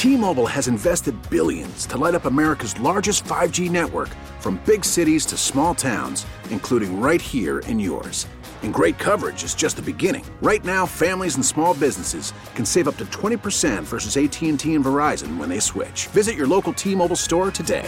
T-Mobile has invested billions to light up America's largest 5G network, from big cities to small towns, including right here in yours. And great coverage is just the beginning. Right now, families and small businesses can save up to 20% versus AT&T and Verizon when they switch. Visit your local T-Mobile store today.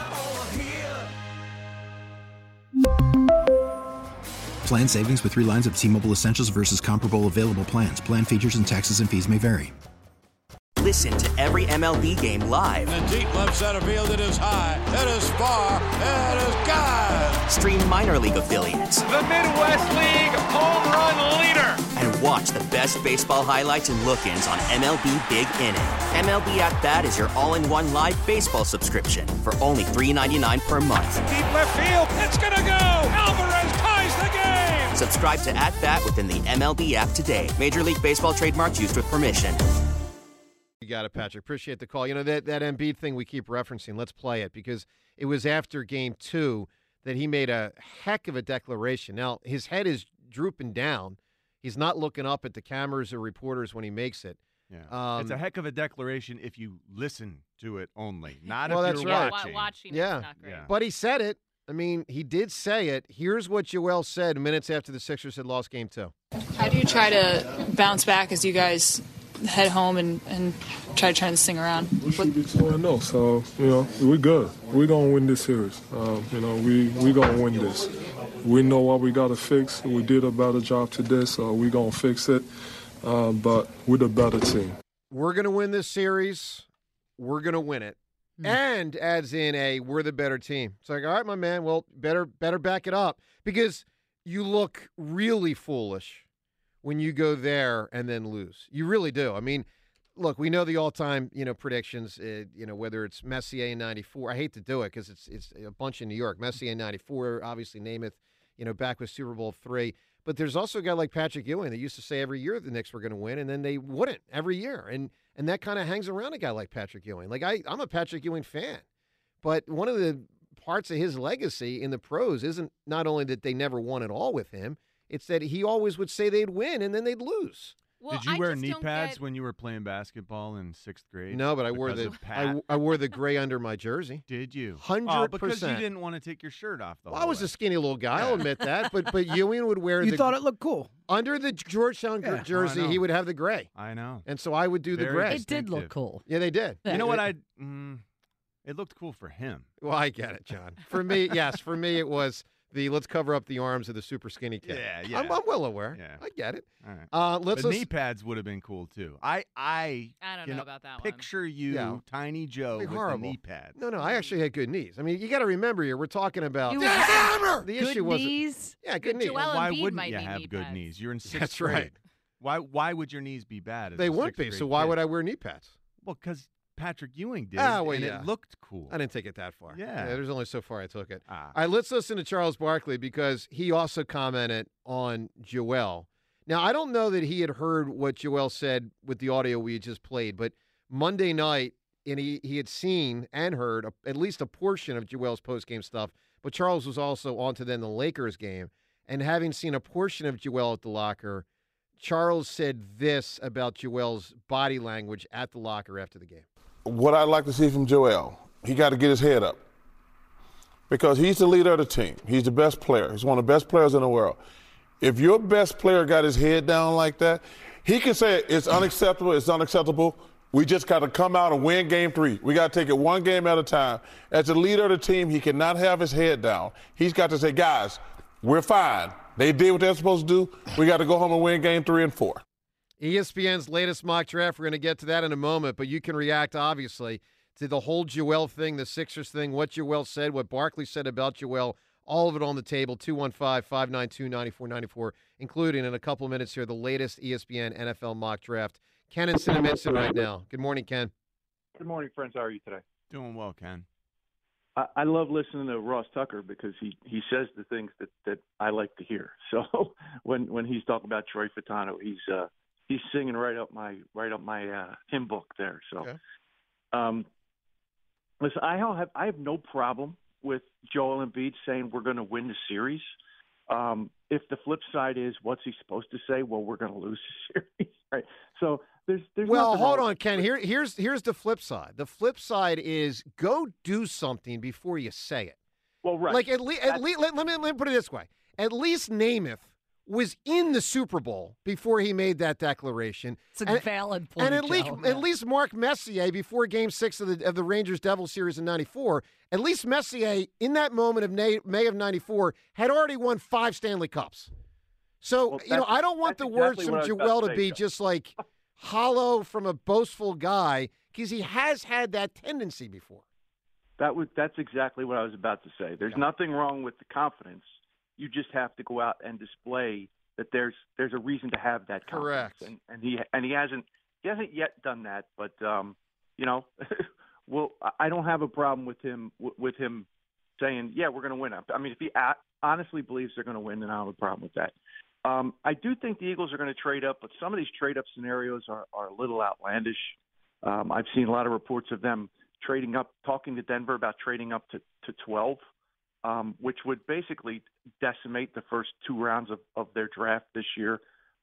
Plan savings with 3 lines of T-Mobile Essentials versus comparable available plans. Plan features and taxes and fees may vary. Listen to every MLB game live. In the deep left center field, it is high, it is far, it is gone. Stream minor league affiliates. The Midwest League home run leader. And watch the best baseball highlights and look-ins on MLB Big Inning. MLB At Bat is your all-in-one live baseball subscription for only $3.99 per month. Deep left field, it's gonna go. Alvarez ties the game. Subscribe to At Bat within the MLB app today. Major League Baseball trademarks used with permission. You got it, Patrick. Appreciate the call. You know, that Embiid thing we keep referencing, let's play it, because it was after Game 2 that he made a heck of a declaration. Now, his head is drooping down. He's not looking up at the cameras or reporters when he makes it. Yeah. It's a heck of a declaration if you listen to it only, not well, if that's you're right. watching. Yeah. Not great. Yeah. But he said it. I mean, he did say it. Here's what Joel said minutes after the Sixers had lost Game 2. How do you try to bounce back as you guys head home and try to turn this thing around? We should be 2-0, so, we're good. We're going to win this series. We're going to win this. We know what we got to fix. We did a better job today, so we're going to fix it. But we're the better team. We're going to win this series. We're going to win it. And adds in we're the better team. It's like, all right, my man, well, better back it up, because you look really foolish when you go there and then lose. You really do. I mean, look, we know the all-time, predictions, whether it's Messier in 94. I hate to do it because it's a bunch in New York. Messier in 94, obviously Namath, back with Super Bowl III. But there's also a guy like Patrick Ewing that used to say every year the Knicks were going to win, and then they wouldn't every year. And that kind of hangs around a guy like Patrick Ewing. Like, I'm a Patrick Ewing fan. But one of the parts of his legacy in the pros isn't not only that they never won at all with him, it's that he always would say they'd win and then they'd lose. Well, Did you wear knee pads when you were playing basketball in 6th grade? No, but I wore I wore the gray under my jersey. Did you? 100%. Because you didn't want to take your shirt off the whole I was way. a skinny little guy, I'll admit that. But Ewing would wear You thought it looked cool. Under the Georgetown jersey, he would have the gray. I know. And so I would do the Very gray. It did look cool. Yeah, they did. You know what? It looked cool for him. Well, I get it, John. For me, yes. For me, it was let's cover up the arms of the super skinny kid. Yeah. I'm well aware. Yeah. I get it. All right. Let's knee pads would have been cool too. I don't know about that picture you, Tiny Joe, with the knee pads. No, I actually had good knees. I mean, you got to remember here, we're talking about the issue was knees. Yeah, good knees. Joel Why Embiid wouldn't might you need have knee good pads. knees? You're in 6th That's grade. right. Why would your knees be bad? They wouldn't be. So why would I wear knee pads? Well, because Patrick Ewing did, it looked cool. I didn't take it that far. Yeah. There's only so far I took it. All right, let's listen to Charles Barkley, because he also commented on Joel. Now, I don't know that he had heard what Joel said with the audio we had just played, but Monday night, and he had seen and heard at least a portion of Joel's postgame stuff, but Charles was also on to then the Lakers game, and having seen a portion of Joel at the locker, Charles said this about Joel's body language at the locker after the game. What I'd like to see from Joel, he got to get his head up, because he's the leader of the team. He's the best player. He's one of the best players in the world. If your best player got his head down like that, he can say it's unacceptable, it's unacceptable. We just got to come out and win Game 3. We got to take it one game at a time. As the leader of the team, he cannot have his head down. He's got to say, guys, we're fine. They did what they're supposed to do. We got to go home and win Game 3 and 4. ESPN's latest mock draft, we're going to get to that in a moment, but you can react, obviously, to the whole Joel thing, the Sixers thing, what Joel said, what Barkley said about Joel, all of it on the table, 215-592-9494, including, in a couple of minutes here, the latest ESPN NFL mock draft. Ken in Cinnaminson right now. Good morning, Ken. Good morning, friends. How are you today? Doing well, Ken. I love listening to Ross Tucker, because he says the things that I like to hear. So when he's talking about Troy Fautano, he's singing right up my hymn book there. So, okay. Listen, I have no problem with Joel Embiid saying we're going to win the series. If the flip side is, what's he supposed to say? Well, we're going to lose the series, right? So there's well, nothing hold wrong on, Ken. Here's the flip side. The flip side is go do something before you say it. Well, right. Like let me put it this way. At least Namath was in the Super Bowl before he made that declaration. It's a valid point. And at least Mark Messier before Game 6 of the Rangers-Devils series in '94, at least Messier in that moment of May of '94 had already won 5 Stanley Cups. So, I don't want the words from Joel to be just like hollow from a boastful guy, because he has had that tendency before. That's exactly what I was about to say. There's nothing wrong with the confidence. You just have to go out and display that there's a reason to have that confidence. Correct. And he hasn't yet done that. But well, I don't have a problem with him saying, yeah, we're going to win. I mean, if he honestly believes they're going to win, then I don't have a problem with that. I do think the Eagles are going to trade up, but some of these trade-up scenarios are a little outlandish. I've seen a lot of reports of them trading up, talking to Denver about trading up to 12, which would basically decimate the first 2 rounds of their draft this year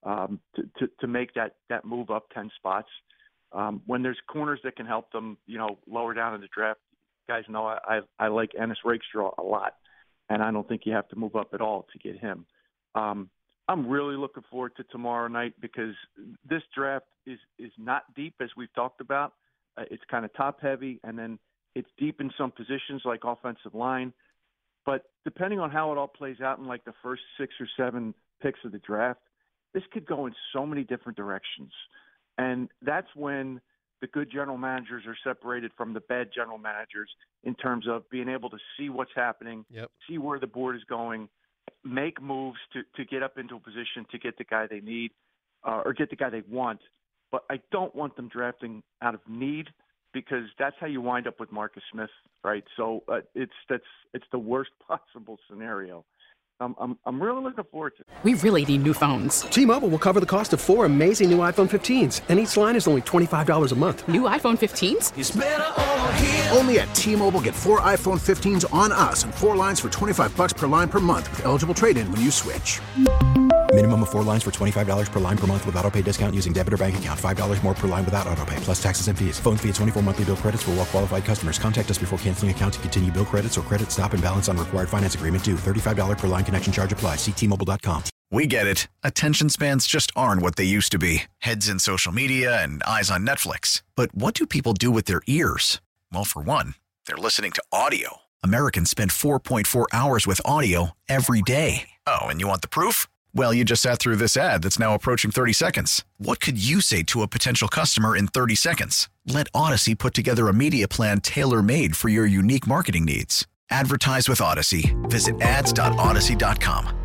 to make that move up 10 spots. When there's corners that can help them, lower down in the draft, guys know I like Ennis Rakestraw a lot, and I don't think you have to move up at all to get him. I'm really looking forward to tomorrow night because this draft is not deep, as we've talked about. It's kind of top-heavy, and then it's deep in some positions like offensive line. But depending on how it all plays out in like the first 6 or 7 picks of the draft, this could go in so many different directions. And that's when the good general managers are separated from the bad general managers in terms of being able to see what's happening, see where the board is going, make moves to get up into a position to get the guy they need or get the guy they want. But I don't want them drafting out of need because that's how you wind up with Marcus Smith, right? So it's the worst possible scenario. I'm really looking forward to it. We really need new phones. T-Mobile will cover the cost of 4 amazing new iPhone 15s, and each line is only $25 a month. New iPhone 15s? It's better over here. Only at T-Mobile, get 4 iPhone 15s on us and 4 lines for $25 per line per month with eligible trade-in when you switch. Minimum of 4 lines for $25 per line per month with autopay discount using debit or bank account. $5 more per line without autopay, plus taxes and fees. Phone fee at 24 monthly bill credits for well-qualified customers. Contact us before canceling account to continue bill credits or credit stop and balance on required finance agreement due. $35 per line connection charge applies. See T-Mobile.com. We get it. Attention spans just aren't what they used to be. Heads in social media and eyes on Netflix. But what do people do with their ears? Well, for one, they're listening to audio. Americans spend 4.4 hours with audio every day. Oh, and you want the proof? Well, you just sat through this ad that's now approaching 30 seconds. What could you say to a potential customer in 30 seconds? Let Odyssey put together a media plan tailor-made for your unique marketing needs. Advertise with Odyssey. Visit ads.odyssey.com.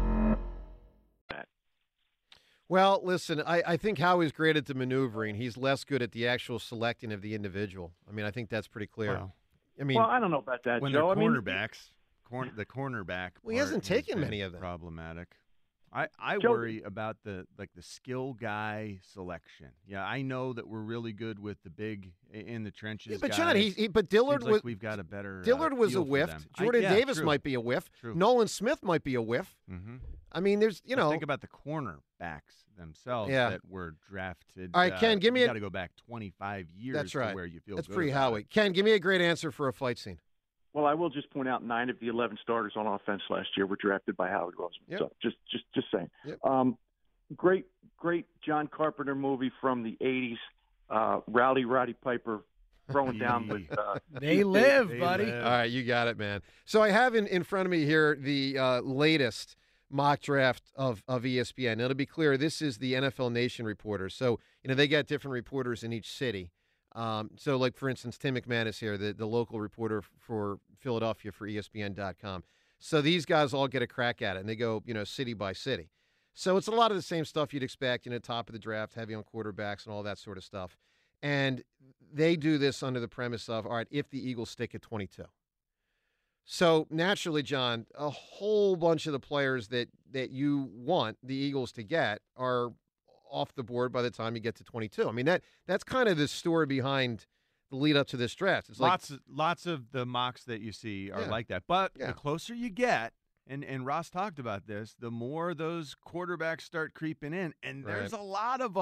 Well, listen, I think Howie's great at the maneuvering. He's less good at the actual selecting of the individual. I mean, I think that's pretty clear. Wow. Well, I don't know about that, when Joe. They're cornerbacks, the cornerback. Well, he hasn't taken many of them. Problematic. I worry about the skill guy selection. Yeah, I know that we're really good with the big in the trenches. Yeah, but guys. John, but Dillard was. Like we've got a better. Dillard was a whiff. Jordan Davis might be a whiff. True. Nolan Smith might be a whiff. Mm-hmm. I mean, there's think about the cornerbacks themselves that were drafted. All right, Ken, give me. You got to go back 25 years. That's right. To where you feel. That's good pretty about Howie. it. Ken, give me a great answer for a fight scene. Well, I will just point out 9 of the 11 starters on offense last year were drafted by Howard Roseman. Yep. So just saying. Yep. Great John Carpenter movie from the 80s. Rowdy Roddy Piper throwing down with. They live, buddy. All right, you got it, man. So I have in front of me here the latest mock draft of ESPN. Now, to be clear, this is the NFL Nation reporters. So, they got different reporters in each city. So, like, for instance, Tim McManus here, the local reporter for Philadelphia for ESPN.com. So these guys all get a crack at it, and they go, city by city. So it's a lot of the same stuff you'd expect, top of the draft, heavy on quarterbacks and all that sort of stuff. And they do this under the premise of, all right, if the Eagles stick at 22. So naturally, John, a whole bunch of the players that you want the Eagles to get are off the board by the time you get to 22. I mean, that's kind of the story behind the lead up to this draft. It's lots of the mocks that you see are like that. But the closer you get, and Ross talked about this, the more those quarterbacks start creeping in, and there's a lot of them.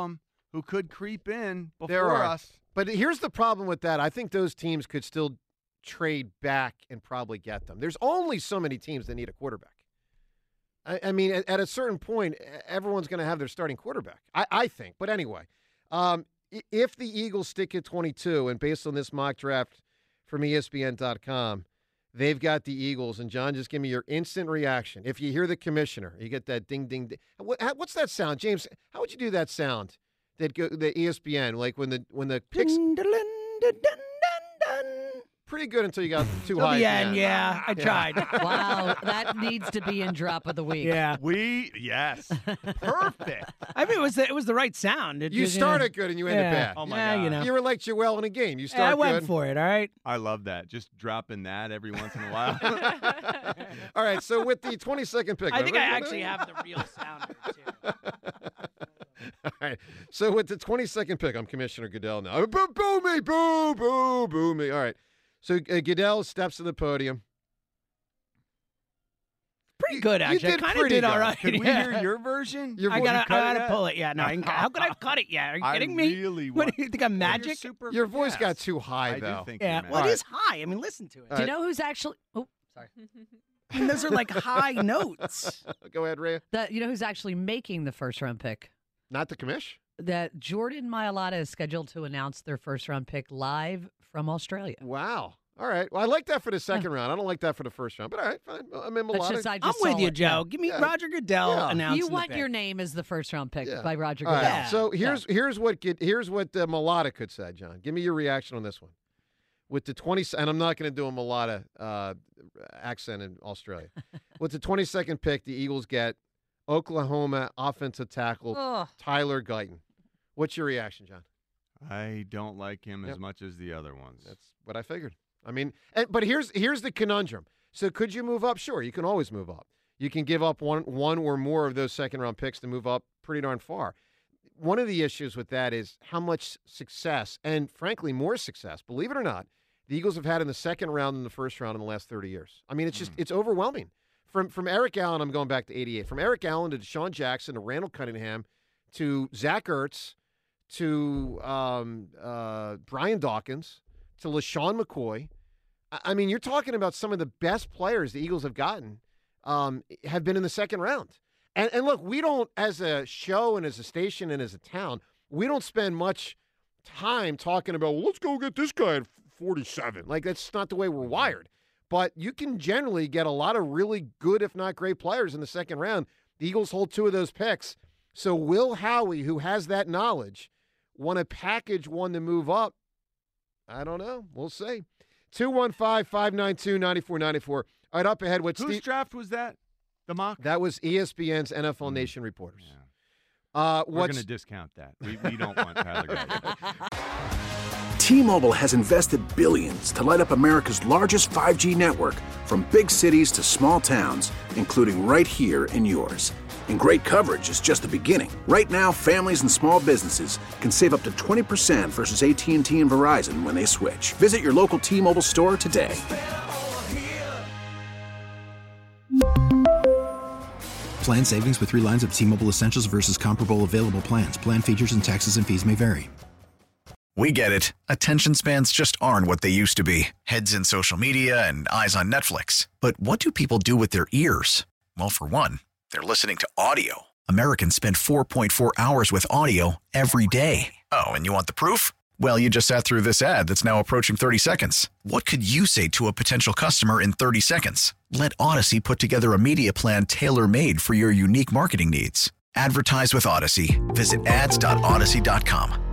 who could creep in There before are. us. But here's the problem with that. I think those teams could still trade back and probably get them. There's only so many teams that need a quarterback. I mean, at a certain point, everyone's going to have their starting quarterback, I think. But anyway, if the Eagles stick at 22, and based on this mock draft from ESPN.com, they've got the Eagles. And, John, just give me your instant reaction. If you hear the commissioner, you get that ding, ding, ding. What's that sound? James, how would you do that sound? The ESPN, like when the picks... Pretty good until you got too high. Yeah, I tried. Wow, that needs to be in drop of the week. Yeah, yes, perfect. I mean, it was the right sound. You started good and you ended bad. Oh my God! You know, you were like Joel in a game. You started. I went good. for it. All right. I love that. Just dropping that every once in a while. All right. So with the 22nd pick, I think I actually have the real sound too. All right. So with the 22nd pick, I'm Commissioner Goodell now. Boo me, boo me. All right. So Goodell steps to the podium. Pretty good, actually. I kind of did all right. Can we hear your version? I gotta pull it. Yeah, no. How could I cut it yet? Are you kidding me? Really what do you think? I'm magic? Your voice got too high, I though. do think Yeah. Well, it is high. I mean, listen to it. Do you know who's actually? Oh, sorry. I mean, those are like high notes. Go ahead, Rhea. You know who's actually making the first round pick? Not the commish? That Jordan Mailata is scheduled to announce their first round pick live from Australia. Wow. All right. Well, I like that for the second round. I don't like that for the first round. But all right, fine. I'm in Mailata. I'm with you, Joe. Give me Roger Goodell announcing You want the pick. your name as the first round pick by Roger All Goodell. right. So here's what Mailata could say, John. Give me your reaction on this one. With the 20, and I'm not going to do a Mailata accent in Australia. With the 22nd pick, the Eagles get Oklahoma offensive tackle Tyler Guyton. What's your reaction, John? I don't like him as much as the other ones. That's what I figured. I mean, but here's the conundrum. So could you move up? Sure, you can always move up. You can give up one or more of those second-round picks to move up pretty darn far. One of the issues with that is how much success, and frankly, more success, believe it or not, the Eagles have had in the second round and the first round in the last 30 years. I mean, it's just it's overwhelming. From Eric Allen, I'm going back to 88. From Eric Allen to Deshaun Jackson to Randall Cunningham to Zach Ertz to Brian Dawkins to LaShawn McCoy. I mean, you're talking about some of the best players the Eagles have gotten have been in the second round. And look, we don't, as a show and as a station and as a town, we don't spend much time talking about, well, let's go get this guy at 47. Like, that's not the way we're wired. But you can generally get a lot of really good, if not great players in the second round. The Eagles hold 2 of those picks. So will Howie, who has that knowledge, want to package one to move up? I don't know. We'll see. 215-592-9494. All right, up ahead with Whose draft was that? The mock? That was ESPN's NFL Nation reporters. Yeah. We're going to discount that. We don't want Tyler Guyton. T-Mobile has invested billions to light up America's largest 5G network, from big cities to small towns, including right here in yours. And great coverage is just the beginning. Right now, families and small businesses can save up to 20% versus AT&T and Verizon when they switch. Visit your local T-Mobile store today. Plan savings with 3 lines of T-Mobile Essentials versus comparable available plans. Plan features and taxes and fees may vary. We get it. Attention spans just aren't what they used to be. Heads in social media and eyes on Netflix. But what do people do with their ears? Well, for one, they're listening to audio. Americans spend 4.4 hours with audio every day. Oh, and you want the proof? Well, you just sat through this ad that's now approaching 30 seconds. What could you say to a potential customer in 30 seconds? Let Odyssey put together a media plan tailor-made for your unique marketing needs. Advertise with Odyssey. Visit ads.odyssey.com.